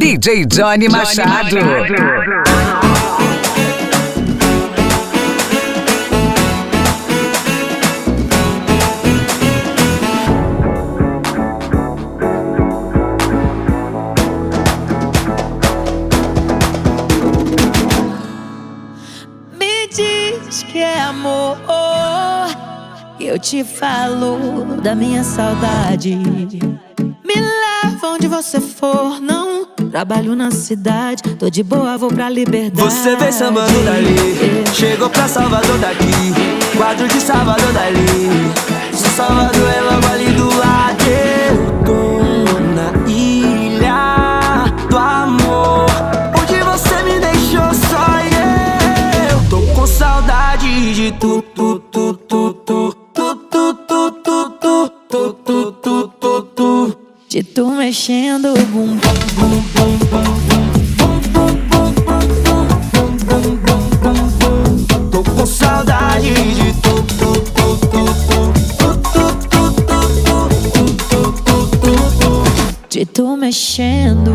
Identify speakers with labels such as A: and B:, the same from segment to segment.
A: DJ Johnny Machado.
B: Me diz que é amor, que eu te falo da minha saudade. Me leva onde você for, não trabalho na cidade, tô de boa, vou pra liberdade.
C: Você vem sambando dali, chegou pra Salvador daqui, quadro de Salvador dali. Se Salvador é logo ali do lado, eu tô na ilha do amor, onde você me deixou só eu. Tô com saudade de tu, tu, tu, tu, tu, tu, tu, tu, tu, tu, tu, tu, tu, tu, tu.
B: De tu mexendo o bumbum, bum, bum, bum.
C: Tô com saudade de tu, tu, tu, tu, tu, tu, tu, tu, tu, tu.
B: De tu mexendo.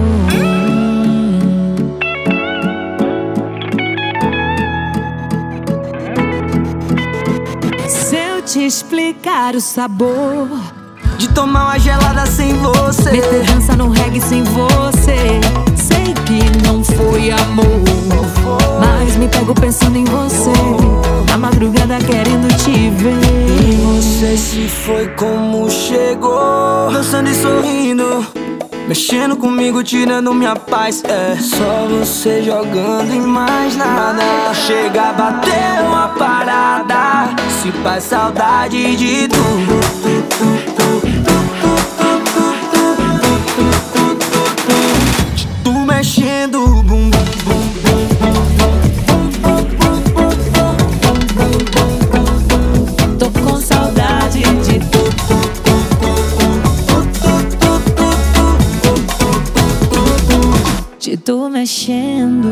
B: Se eu te explicar o sabor
C: de tomar uma gelada sem você,
B: meter dança no reggae sem você. Sei que não foi amor, mas me pego pensando em você, na madrugada querendo te ver.
C: E não sei se foi como chegou, dançando e sorrindo, mexendo comigo, tirando minha paz. É só você jogando e mais nada. Chega a bater uma parada, se faz saudade de tudo. Mexendo o bumbum,
B: tô com saudade de tu, de tu mexendo.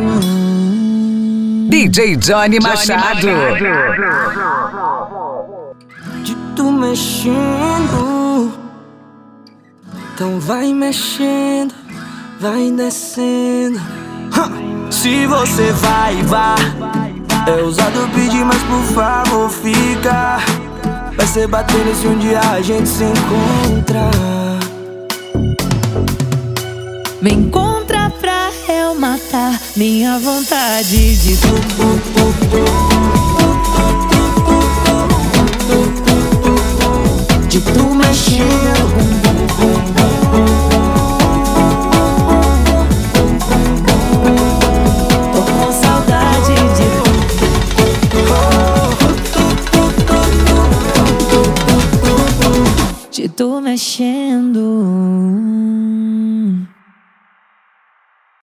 A: DJ Johnny Machado.
C: de tu mexendo. Então vai mexendo, vai descendo. Se você vai, vá. É ousado pedir, mas por favor fica. Vai ser batendo se um dia a gente se encontrar.
B: Me encontra pra eu matar minha vontade de tu. De tu mexendo. De tu mexendo.